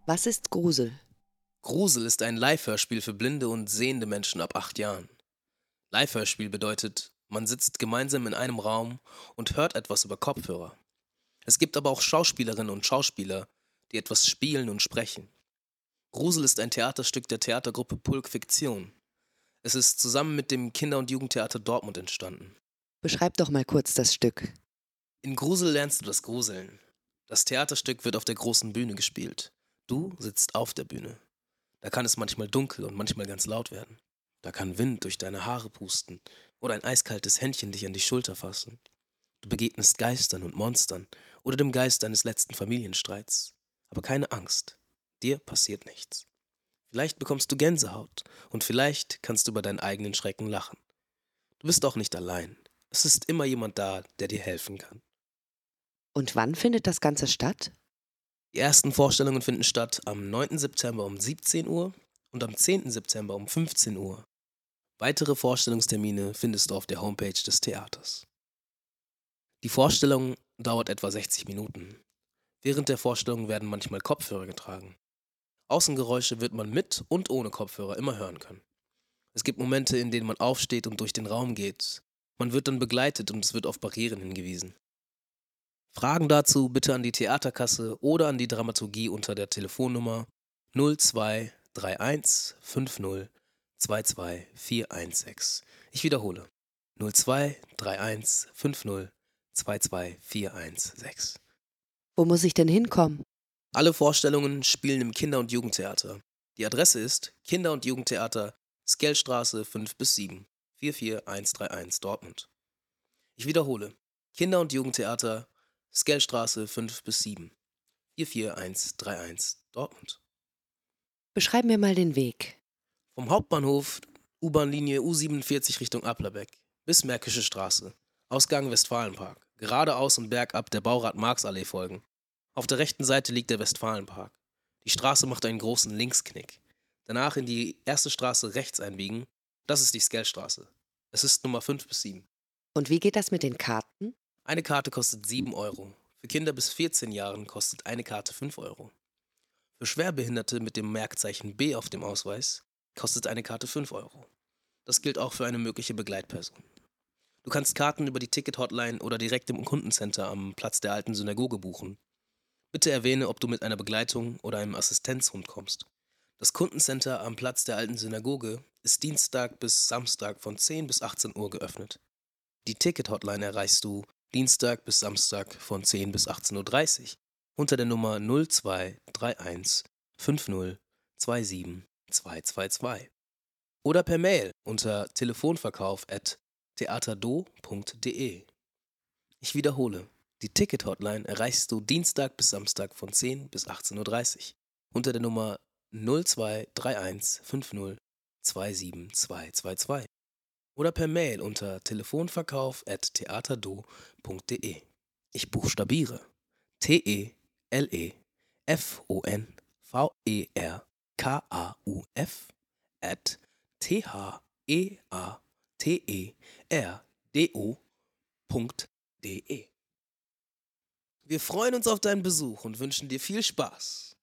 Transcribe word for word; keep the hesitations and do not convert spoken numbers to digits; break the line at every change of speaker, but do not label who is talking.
Was ist Grusel?
Grusel ist ein Live-Hörspiel für blinde und sehende Menschen ab acht Jahren. Live-Hörspiel bedeutet, man sitzt gemeinsam in einem Raum und hört etwas über Kopfhörer. Es gibt aber auch Schauspielerinnen und Schauspieler, die etwas spielen und sprechen. Grusel ist ein Theaterstück der Theatergruppe Pulp Fiktion. Es ist zusammen mit dem Kinder- und Jugendtheater Dortmund entstanden.
Beschreib doch mal kurz das Stück.
In Grusel lernst du das Gruseln. Das Theaterstück wird auf der großen Bühne gespielt. Du sitzt auf der Bühne. Da kann es manchmal dunkel und manchmal ganz laut werden. Da kann Wind durch deine Haare pusten oder ein eiskaltes Händchen dich an die Schulter fassen. Du begegnest Geistern und Monstern oder dem Geist deines letzten Familienstreits. Aber keine Angst, dir passiert nichts. Vielleicht bekommst du Gänsehaut und vielleicht kannst du über deinen eigenen Schrecken lachen. Du bist auch nicht allein. Es ist immer jemand da, der dir helfen kann.
Und wann findet das Ganze statt?
Die ersten Vorstellungen finden statt am neunten September um siebzehn Uhr und am zehnten September um fünfzehn Uhr. Weitere Vorstellungstermine findest du auf der Homepage des Theaters. Die Vorstellung dauert etwa sechzig Minuten. Während der Vorstellung werden manchmal Kopfhörer getragen. Außengeräusche wird man mit und ohne Kopfhörer immer hören können. Es gibt Momente, in denen man aufsteht und durch den Raum geht. Man wird dann begleitet und es wird auf Barrieren hingewiesen. Fragen dazu bitte an die Theaterkasse oder an die Dramaturgie unter der Telefonnummer null zwei drei eins fünf null zwei zwei vier eins sechs. Ich wiederhole: null zwei drei eins fünf null zwei zwei vier eins sechs.
Wo muss ich denn hinkommen?
Alle Vorstellungen spielen im Kinder- und Jugendtheater. Die Adresse ist Kinder- und Jugendtheater, Skellstraße fünf bis sieben, vier vier eins drei eins, Dortmund. Ich wiederhole: Kinder- und Jugendtheater, Skellstraße fünf bis sieben, vier vier eins drei eins, Dortmund.
Beschreib mir mal den Weg.
Vom Hauptbahnhof U-Bahn-Linie U siebenundvierzig Richtung Applerbeck bis Märkische Straße, Ausgang Westfalenpark, geradeaus und bergab der Baurad-Marx-Allee folgen. Auf der rechten Seite liegt der Westfalenpark. Die Straße macht einen großen Linksknick. Danach in die erste Straße rechts einbiegen. Das ist die Skellstraße. Es ist Nummer fünf bis sieben.
Und wie geht das mit den Karten?
Eine Karte kostet sieben Euro. Für Kinder bis vierzehn Jahren kostet eine Karte fünf Euro. Für Schwerbehinderte mit dem Merkzeichen B auf dem Ausweis kostet eine Karte fünf Euro. Das gilt auch für eine mögliche Begleitperson. Du kannst Karten über die Ticket-Hotline oder direkt im Kundencenter am Platz der alten Synagoge buchen. Bitte erwähne, ob du mit einer Begleitung oder einem Assistenzhund kommst. Das Kundencenter am Platz der alten Synagoge ist Dienstag bis Samstag von zehn bis achtzehn Uhr geöffnet. Die Ticket-Hotline erreichst du Dienstag bis Samstag von zehn bis achtzehn Uhr dreißig unter der Nummer null zwei drei eins fünf null zwei sieben zwei zwei zwei oder per Mail unter telefonverkauf at theaterdo punkt de. Ich wiederhole: Die Ticket-Hotline erreichst du Dienstag bis Samstag von zehn bis achtzehn Uhr dreißig unter der Nummer null zwei drei eins fünf null zwei sieben zwei zwei zwei oder per Mail unter telefonverkauf at theaterdo punkt de. Ich buchstabiere: T E L E F O N V E R K A U F at T H E A T E R D O punkt de. Wir freuen uns auf deinen Besuch und wünschen dir viel Spaß.